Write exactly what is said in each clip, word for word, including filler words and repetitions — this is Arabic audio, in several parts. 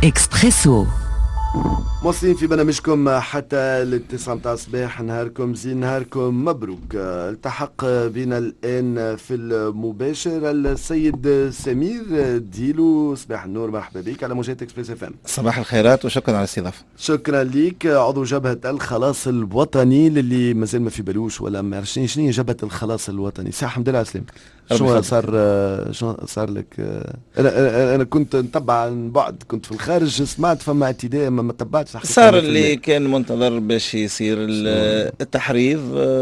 إكسبريسو. مواصلين في برنامجكم حتى التسعة متاع الصباح. نهاركم زين، نهاركم مبروك. التحق بنا الآن في المباشر السيد سمير ديلو. صباح النور، مرحبا بك على موجات اكسبريس اف ام. صباح الخيرات وشكرا على الاستضافة. شكرا ليك. عضو جبهة الخلاص الوطني للي مازال ما في بالوش ولا ما عرفش شنو هي جبهة الخلاص الوطني. صح، الحمد لله على سلامتك. شنو صار شنو صار لك؟ انا انا كنت نتبع عن بعد، كنت في الخارج، سمعت فما اعتداء ما تبعتش. صار اللي كان منتظر باش يصير التحريض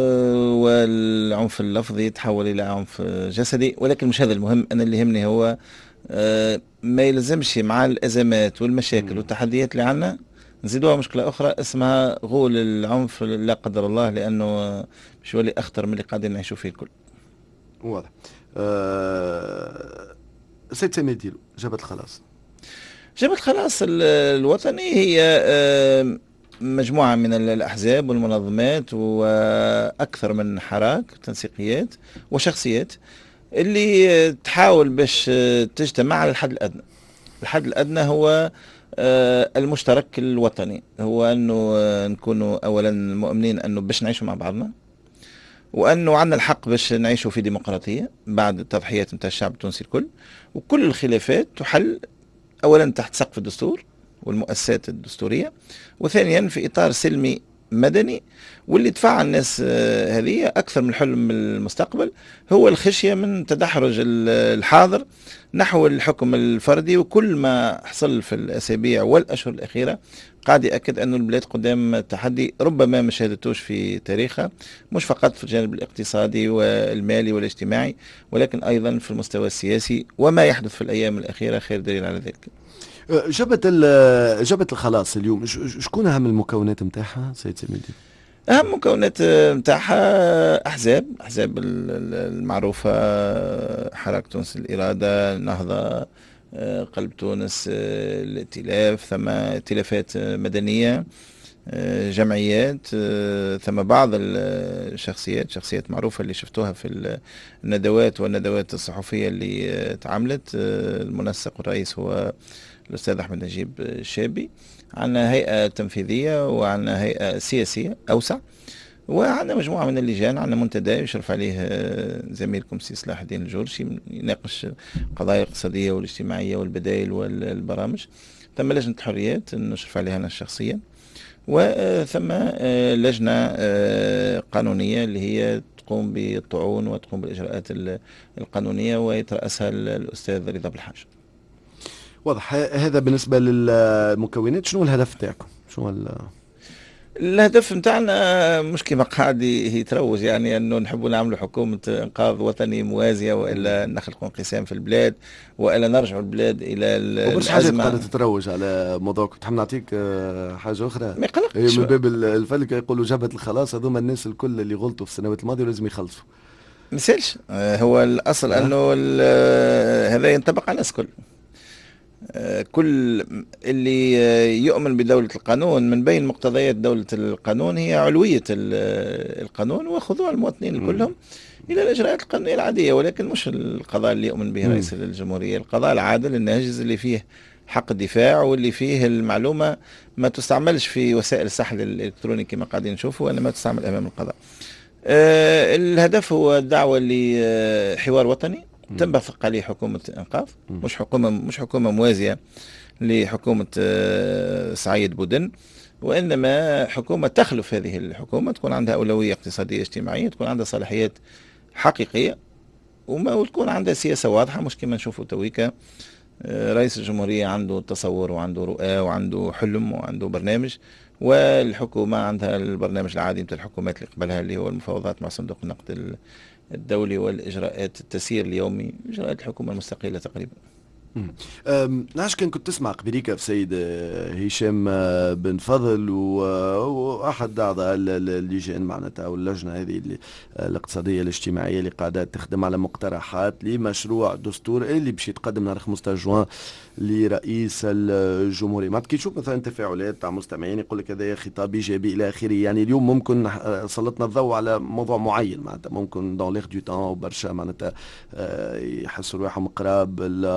والعنف اللفظي يتحول الى عنف جسدي، ولكن مش هذا المهم. انا اللي يهمني هو ما يلزمش مع الازمات والمشاكل والتحديات اللي عندنا نزيدوها مشكله اخرى اسمها غول العنف لا قدر الله، لانه باش يولي اخطر من اللي قاعدين نعيشوا فيه الكل. واضح. أه... سيد سمير ديلو، جبهة الخلاص. جبهة الخلاص الوطني هي مجموعة من الأحزاب والمنظمات وأكثر من حراك تنسيقيات وشخصيات اللي تحاول باش تجتمع على الحد الأدنى. الحد الأدنى هو المشترك الوطني، هو أنه نكونوا أولا مؤمنين أنه باش نعيشوا مع بعضنا، وأنه عندنا الحق باش نعيشوا في ديمقراطية بعد التضحيات نتاع الشعب التونسي الكل، وكل الخلافات تحل أولا تحت سقف الدستور والمؤسسات الدستورية، وثانيا في إطار سلمي مدني. واللي دفع الناس هذه أكثر من حلم المستقبل هو الخشية من تدحرج الحاضر نحو الحكم الفردي. وكل ما حصل في الأسابيع والأشهر الأخيرة قاعد يأكد أن البلاد قدام تحدي ربما ما شهدتوش في تاريخها، مش فقط في الجانب الاقتصادي والمالي والاجتماعي، ولكن أيضا في المستوى السياسي. وما يحدث في الأيام الأخيرة خير دليل على ذلك. جبهة جبهة الخلاص اليوم شكون أهم المكونات نتاعها سيد سمير؟ أهم مكونات نتاعها أحزاب أحزاب المعروفة: حراك تونس الإرادة، النهضة، قلب تونس، الائتلاف، ثم ائتلافات مدنية، جمعيات، ثم بعض الشخصيات شخصيات معروفة اللي شفتوها في الندوات والندوات الصحفية اللي تعاملت. المنسق والرئيس هو الأستاذ أحمد نجيب الشابي. عندنا هيئة تنفيذية وعندنا هيئة سياسية أوسع، وعندنا مجموعة من اللجان. عندنا منتدى يشرف عليه زميلكم سي صلاح الدين الجورشي يناقش القضايا الاقتصادية والاجتماعية والبدائل والبرامج. ثم لجنة الحريات نشرف عليها أنا شخصيا، وثم لجنة قانونية اللي هي تقوم بالطعون وتقوم بالإجراءات القانونية ويترأسها الأستاذ رضا بالحاج. واضح. هذا بالنسبة للمكونات. شنو الهدف تاعكم؟ شنو ال... الهدف نتاعنا مش كما قاعد يتروج، يعني انه نحبوا نعملوا حكومه انقاذ وطني موازيه، والا نخلقوا انقسام في البلاد، والا نرجعوا البلاد الى الازمه. وبرشا حاجات قاعده تتروج على موضوع. كنت حاب نعطيك حاجه اخرى ما يقلقش من باب الفلك. يقولوا جبهه الخلاص هذوما الناس الكل اللي غلطوا في السنوات الماضيه ولازم يخلصوا. مثالش هو الاصل انه هذا ينطبق على الناس كل كل اللي يؤمن بدولة القانون. من بين مقتضيات دولة القانون هي علوية القانون وخضوع المواطنين كلهم إلى الإجراءات القانونية العادية، ولكن مش القضاء اللي يؤمن به رئيس الجمهورية. القضاء العادل الناجز اللي فيه حق الدفاع، واللي فيه المعلومة ما تستعملش في وسائل السحل الإلكتروني كما قاعدين نشوفوا، وإنما تستعمل أمام القضاء. أه الهدف هو الدعوة لحوار وطني تنبثق عليه حكومة إنقاذ، مش حكومة مش حكومة موازية لحكومة سعيد بودن، وإنما حكومة تخلف هذه الحكومة، تكون عندها أولوية اقتصادية اجتماعية، تكون عندها صلاحيات حقيقية، وما وتكون عندها سياسة واضحة. مش كما نشوفوا تويكا رئيس الجمهورية عنده تصور وعنده رؤى وعنده حلم وعنده برنامج، والحكومة عندها البرنامج العادي مثل الحكومات اللي قبلها اللي هو المفاوضات مع صندوق النقد الدولي والإجراءات التسيير اليومي، إجراءات الحكومة المستقلة تقريبا. نعرفش كان كنت تسمع قبليك في سيد هشام بن فضل واحد اعضاء اللجان معناتها او اللجنه هذه الاقتصاديه الاجتماعيه اللي قاعده تخدم على مقترحات لمشروع دستور اللي باش يتقدم نهار خمسة عشر جوان لرئيس الجمهوريه. ما كي تشوف مثلا تفاعلات تاع مستمعين يقول لك هذا خطاب ايجابي الى اخره، يعني اليوم ممكن سلطنا الضوء على موضوع معين معناتها ممكن دون ليغ دو تان وبرشا معناتها يحسوا روحهم قراب الموضوع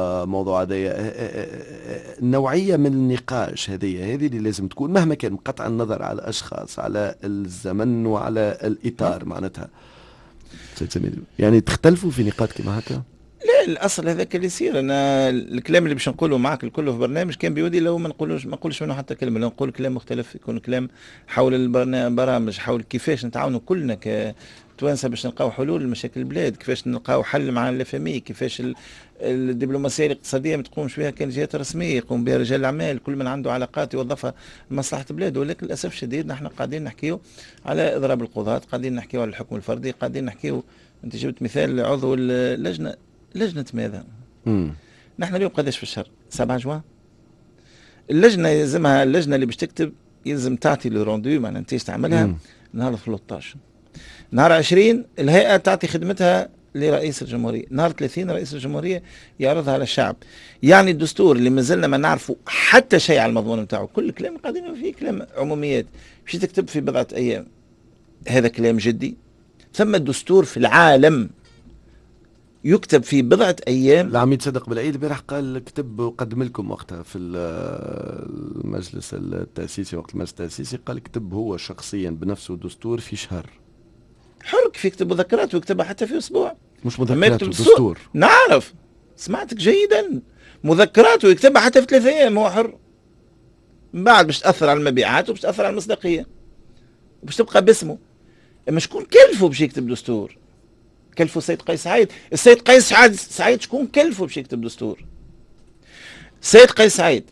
الموضوع هذا. النوعية من النقاش هذه هذه اللي لازم تكون مهما كان قطع النظر على الأشخاص على الزمن وعلى الإطار معناتها. يعني تختلفوا في نقاط كما هكا؟ لا الأصل هذاك اللي يصير. أنا الكلام اللي باش نقوله معك الكل في برنامج كان بيودي لو ما نقولوش ما نقولش منه حتى كلمة، لو نقول كلام مختلف يكون كلام حول البرامج، حول كيفاش نتعاونوا كلنا ك توانسه باش نلقاو حلول لمشاكل البلاد، كيفاش نلقاو حل مع الفامي، كيفاش الدبلوماسيه الاقتصاديه ما تقومش بها كان جهات رسميه، يقوم بها رجال الاعمال، كل من عنده علاقات يوظفها لمصلحه بلاده. ولكن للاسف الشديد نحن قاعدين نحكيو على اضراب القضاة، قاعدين نحكيو على الحكم الفردي، قاعدين نحكيو. انت جبت مثال عضو اللجنه، لجنه ماذا؟ مم. نحن اليوم قداش في الشهر؟ سبعة جوان. اللجنه يلزمها، اللجنه اللي باش تكتب يلزم تعطي لو روندو معناها انت تعملها مم. نهار ثلاثة عشر. نهار عشرين الهيئة تعطي خدمتها لرئيس الجمهورية، نهار ثلاثين رئيس الجمهورية يعرضها على الشعب. يعني الدستور اللي مازلنا ما نعرفوا حتى شيء على المضمون نتاعو، كل كلام قاعدين فيه كلام عموميات، باش تكتب في بضعة أيام. هذا كلام جدي؟ ثم الدستور في العالم يكتب في بضعة أيام. العميد صدق بالعيد البارح قال كتب وقدم لكم وقتها في المجلس التأسيسي، وقت المجلس التأسيسي قال كتب هو شخصيا بنفسه دستور في شهر. حر كيف يكتب مذكرات ويكتبها حتى في اسبوع. مش مذكرات ودستور. نعرف، سمعتك جيدا، مذكرات ويكتبها حتى في ثلاثة ايام، هو حر. من بعد باش تاثر على المبيعات وباش تاثر على المصداقيه وباش تبقى باسمه. اما شكون كلفه باش يكتب دستور؟ كلفه السيد قيس سعيد. السيد قيس سعيد شكون كلفه باش يكتب دستور؟ السيد قيس سعيد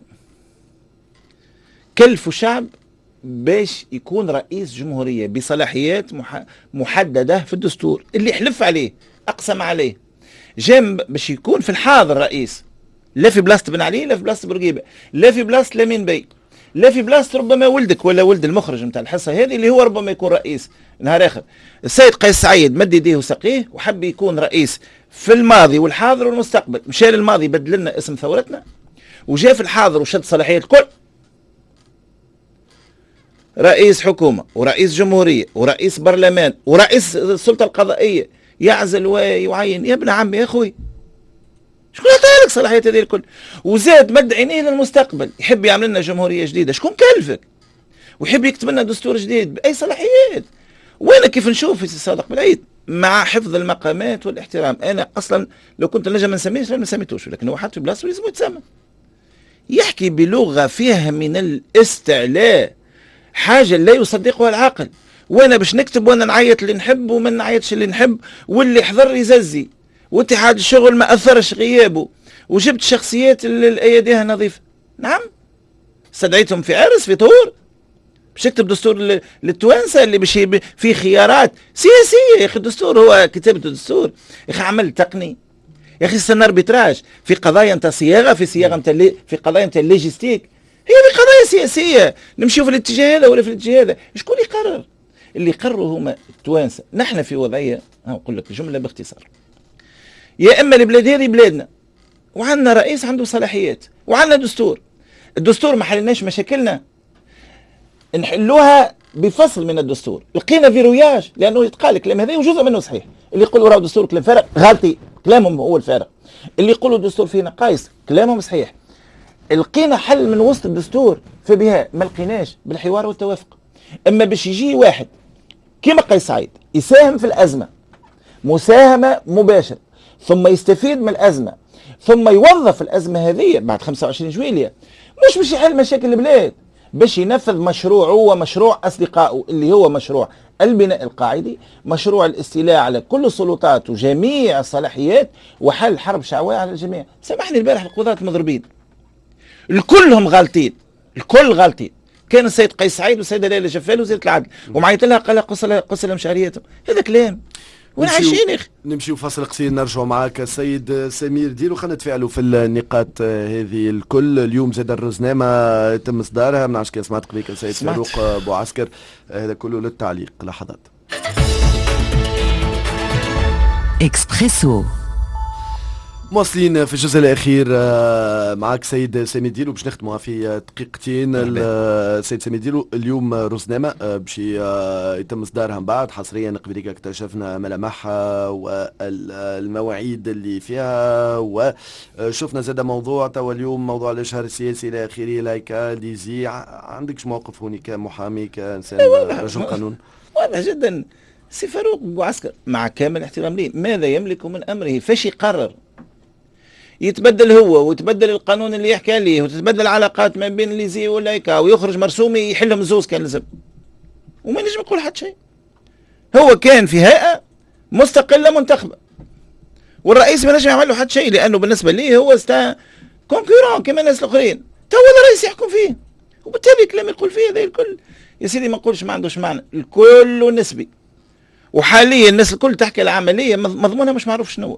كلفه شعب باش يكون رئيس جمهورية بصلاحيات محددة في الدستور اللي حلف عليه، أقسم عليه، جام باش يكون في الحاضر رئيس، لا في بلاصة بن علي، لا في بلاصة بورقيبة، لا في بلاصة لامين بي، لا في بلاصة ربما ولدك ولا ولد المخرج نتاع الحصة هذه اللي هو ربما يكون رئيس نهار آخر. السيد قيس سعيد مد يديه وسقيه وحب يكون رئيس في الماضي والحاضر والمستقبل. مشى للماضي بدل لنا اسم ثورتنا، وجاء في الحاضر وشد صلاحيات الكل، رئيس حكومة ورئيس جمهورية ورئيس برلمان ورئيس السلطة القضائية، يعزل ويعين. يا ابن عمي يا اخوي، شكون عطاها لك صلاحيات هذه الكل؟ وزاد مد عينيه للمستقبل، يحب يعمل لنا جمهورية جديدة، شكون كلفك؟ ويحب يكتب لنا دستور جديد بأي صلاحيات؟ وانا كيف نشوف في صادق بالعيد مع حفظ المقامات والاحترام، انا اصلا لو كنت نجم ما نسميش ما سميتوش، لكن هو حتى في بلاصته لازم يتسمى. يحكي بلغة فيها من الاستعلاء حاجة لا يصدقها العقل. وانا باش نكتب وانا نعيط اللي نحب وما نعيطش اللي نحب، واللي حضر يززي، واتحاد الشغل ما اثرش غيابه، وجبت شخصيات الاياديها نظيفة. نعم، استدعيتهم في عرس في طهور باش يكتب دستور للتوانسة اللي باش فيه خيارات سياسية. يا اخي الدستور هو كتابة الدستور، يا اخي عمل تقني، يا اخي استنى اربيتراج في قضايا نتاع صياغة، في صياغة نتاع في قضايا نتاع اللوجيستيك، هي بقضايا سياسية نمشيو في الاتجاه هذا ولا في الاتجاه هذا. شكون يقرر؟ اللي يقرروا هما التوانسة. نحن في وضعية، نقول لك الجملة باختصار، يا اما البلاد هذه بلادنا وعندنا رئيس عنده صلاحيات وعندنا دستور. الدستور ما حلناش مشاكلنا، نحلوها بفصل من الدستور. لقينا فيروياج لانه يتقال الكلام هذا وجزء منه صحيح. اللي يقولوا راهو الدستور كلام فارغ غلطي، كلامهم هو الفارغ. اللي يقولوا الدستور فيه نقائص كلامهم صحيح. لقينا حل من وسط الدستور فبها ما لقيناش بالحوار والتوافق. اما باش يجي واحد كيما قيس سعيد يساهم في الازمه مساهمه مباشره، ثم يستفيد من الازمه، ثم يوظف الازمه هذه بعد خمسة وعشرين جويليه مش باش يحل مشاكل البلاد، باش ينفذ مشروعه ومشروع اصدقائه اللي هو مشروع البناء القاعدي، مشروع الاستيلاء على كل السلطات وجميع الصلاحيات وحل حرب شعواء على الجميع. سامحني البارح القضاة مضربين، الكلهم غالطين، الكل غالطين. كان السيد قيس سعيد والسيده ليلى جفال وزيره العدل ومعيط لها قال لها قص لها مشاريتهم. هذا كلام وين عايشين يا اخي؟ نمشيو فاصل قصير نرجعوا معاك السيد سمير ديرو. خلينا نتفاعلوا في النقاط هذه الكل. اليوم زاد الرزنامه تم اصدارها، ما نعرفش كي سمعت قبيك السيد فاروق بوعسكر. هذا كله للتعليق. لحظات. اكسبريسو مواصلين في الجزء الاخير معك سيد سامي ديلو باش نختموا في دقيقتين. السيد سامي ديلو اليوم روزنامه باش يتم اصدارها من بعد حصريا قبليك اكتشفنا ملامحها والمواعيد اللي فيها، وشفنا زاد موضوع توا اليوم موضوع الاشهار السياسي الى اخره. لايك ليزي عندكش موقف هوني كمحامي كانسان رجل قانون؟ واضح جدا. سي فاروق بوعسكر مع كامل احترام ليه ماذا يملك من امره؟ فاش يقرر؟ يتبدل هو ويتبدل القانون اللي يحكي عليه وتتبدل العلاقات ما بين ليزي ولايكا ويخرج مرسومي يحلهم زوز كان لازم، وما نجم يقول حتى شيء. هو كان في هيئة مستقلة منتخبة والرئيس ما نجم يعمل له حتى شيء، لأنه بالنسبة ليه هو ستا كونكورون كما الناس الآخرين، تو الرئيس يحكم فيه، وبالتالي الكلام يقول فيه هذا الكل يا سيدي ما نقولش ما عندوش معنى، الكل نسبي. وحاليا الناس الكل تحكي العملية مضمونها مش معروف شنو،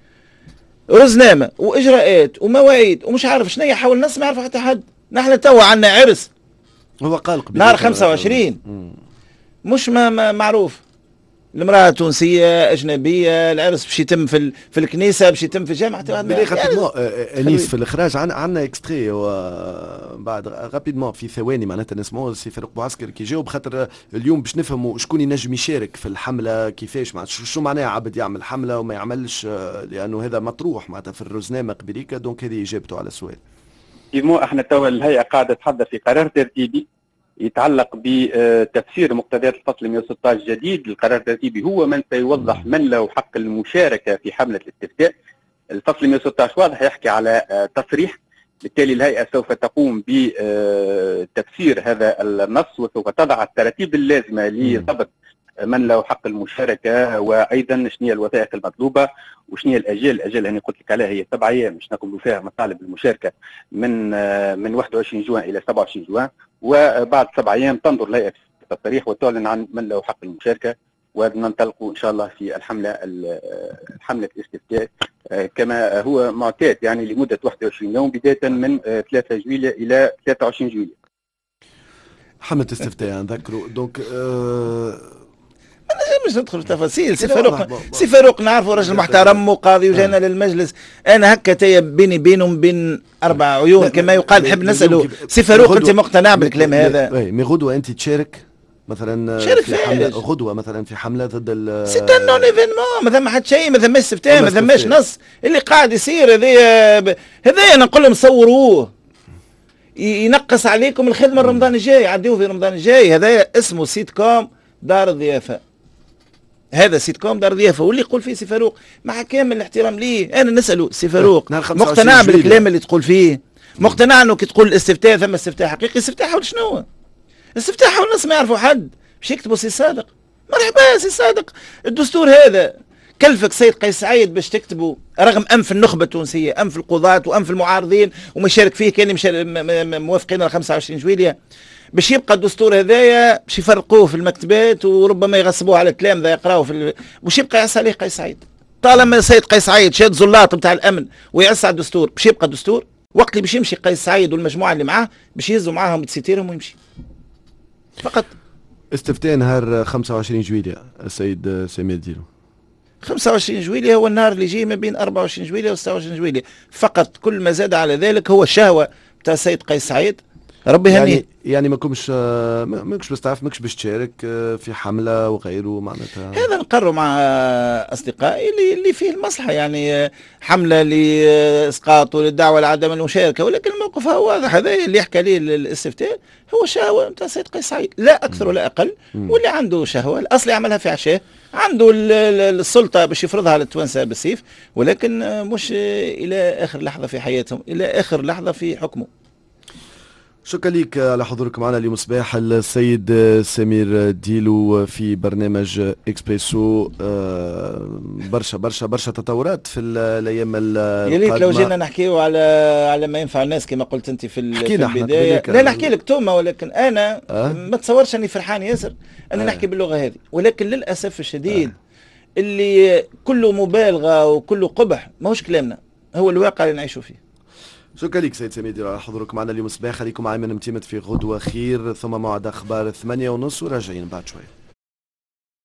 رزنامة واجراءات ومواعيد ومش عارف شنو، يحاول الناس ما يعرفوا حتى حد. نحن توا عندنا عرس هو قال نهار خمسة وعشرين مش ما, ما معروف، المرأة تونسية أجنبية، العرس باش يتم في ال... في الكنيسة، باش يتم في الجامعة. رابيدمون انيس في الاخراج عندنا اكستري بعد رابيدمون في ثواني معناتها نسمعوا سي فاروق بوعسكر كي جاوب، خاطر اليوم باش نفهموا شكون ينجم يشارك في الحملة، كيفاش معناتها شو معناها عبد يعمل حملة وما يعملش، لأنه هذا مطروح معناتها في الروزنامة قبليكا. دونك هذه إجابته على السؤال. مو احنا توا الهيئة قاعدة تحضر في قرار ترتيبي يتعلق بتفسير مقتضيات الفصل مئة وستة عشر الجديد. القرار الترتيبي هو من سيوضح من له حق المشاركة في حملة الاستفتاء. الفصل مئة وستة عشر واضح يحكي على تصريح، بالتالي الهيئة سوف تقوم بتفسير هذا النص وسوف تضع التراتيب اللازمة لضبط من له حق المشاركة، وأيضا شنو هي الوثائق المطلوبة وشنو هي الأجال. الأجال اللي قلت لك عليها هي سبع أيام باش نقوم فيها مطالب المشاركة من من واحد وعشرين جوان إلى سبعة وعشرين جوان، وبعد سبع أيام تنظر الهيئة في التاريخ وتعلن عن من له حق المشاركة، وننطلقوا إن شاء الله في الحملة الحملة الاستفتاء كما هو معتاد، يعني لمدة واحد وعشرين يوم بداية من ثلاثة جويلية إلى ثلاثة وعشرين جويلية. حملة استفتاء نذكروا. دونك أه أنا مش ندخل في تفاصيل. سي فاروق سي فاروق نعرفه راجل محترم وقاضي وجانا للمجلس. انا هكا تيا بيني بينهم بين اربع عيون كما يقال. نحب نساله سي فاروق انت مقتنع بالكلام هذا؟ اي مي غدوه انت تشارك مثلا في حمله غدوه مثلا في حمله ضد ال سي ان نون ايفينمون، ما ثم حتى شيء، ما ثماش استفتاء، ما ثماش نص اللي قاعد يصير. هذايا هذايا انا نقول لهم صوروه ينقص عليكم الخدمه رمضان الجاي، عديوه في رمضان الجاي. هذايا اسمه سيت كوم دار الضيافه، هذا سيت كوم دار ضيافه. واللي يقول فيه سي فاروق مع كامل الاحترام ليه، انا نساله سي فاروق مقتنع بالكلام اللي تقول فيه؟ مقتنع انه كي تقول الاستفتاء ثم استفتاء حقيقي؟ استفتاء حول شنو؟ استفتاء حول الناس ما يعرفوا حد باش يكتبوا سي صادق. مرحبا سي صادق، الدستور هذا كلفك سيد قيس سعيد باش تكتبوا رغم انف النخبه التونسيه، انف القضاة وانف المعارضين وما يشارك فيه كان موافقين على خمسة وعشرين جويليه، باش يبقى الدستور هذايا باش يفرقوه في المكتبات وربما يغصبوه على التلامذه يقراوه في ال... باش يبقى يعس عليه قيس سعيد. طالما سيد قيس سعيد شاد زلاط نتاع الامن ويعس على الدستور باش يبقى الدستور. وقت اللي باش يمشي قيس سعيد والمجموعه اللي معاه باش يهزوا معاهم بتسيتيرهم ويمشي فقط. استفتاء نهار خمسة وعشرين جويليه السيد سامي ديلو. خمسة وعشرين جويليه هو النهار اللي يجي ما بين أربعة وعشرين جويليه و ستة وعشرين جويليه فقط. كل ما زاد على ذلك هو الشهوه تاع السيد قيس سعيد، ربي يهنيه. يعني يعني ما كنتش ما كنتش بستعرف، ما كنتش باش تشارك في حمله وغيره معناتها؟ هذا نقروا مع اصدقائي اللي اللي فيه المصلحه، يعني حمله لاسقاط وللدعوه لعدم المشاركه، ولكن الموقف هو واضح. هذا اللي يحكي عليه الاستفتاء هو شهوه نتاع السيد قيس سعيد، لا اكثر ولا اقل. واللي عنده شهوه الاصل يعملها في عشاه، عنده السلطه باش يفرضها على التوانسه بالسيف، ولكن مش الى اخر لحظه في حياتهم، الى اخر لحظه في حكمه. شكرا لك على حضورك معنا اليوم صباح السيد سمير ديلو في برنامج اكسبريسو. برشا برشا برشا تطورات في الايام القادمه. يا ريت لو جينا نحكيو على على ما ينفع الناس كما قلت انت في, في البدايه. لا نحكي لك توما، ولكن انا أه؟ ما تصورش اني فرحان ياسر انا أه؟ نحكي باللغه هذه، ولكن للاسف الشديد أه؟ اللي كله مبالغه وكله قبح ماهوش كلامنا، هو الواقع اللي نعيشوا فيه. شكرا لك سيد سمير ديلو على حضورك معنا اليوم صباح. خليكم معي من متيمت في غدوة خير، ثم موعد أخبار ثمانية ونص وراجعين بعد شوي.